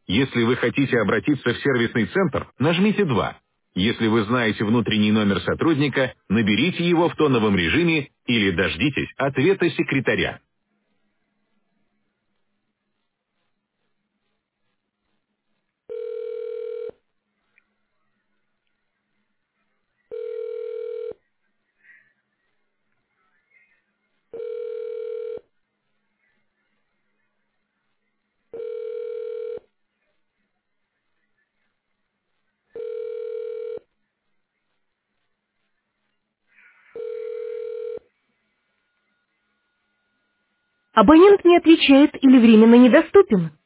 Если вы хотите обратиться в сервисный центр, нажмите 2. Если вы знаете внутренний номер сотрудника, наберите его в тоновом режиме или дождитесь ответа секретаря. Абонент не отвечает или временно недоступен.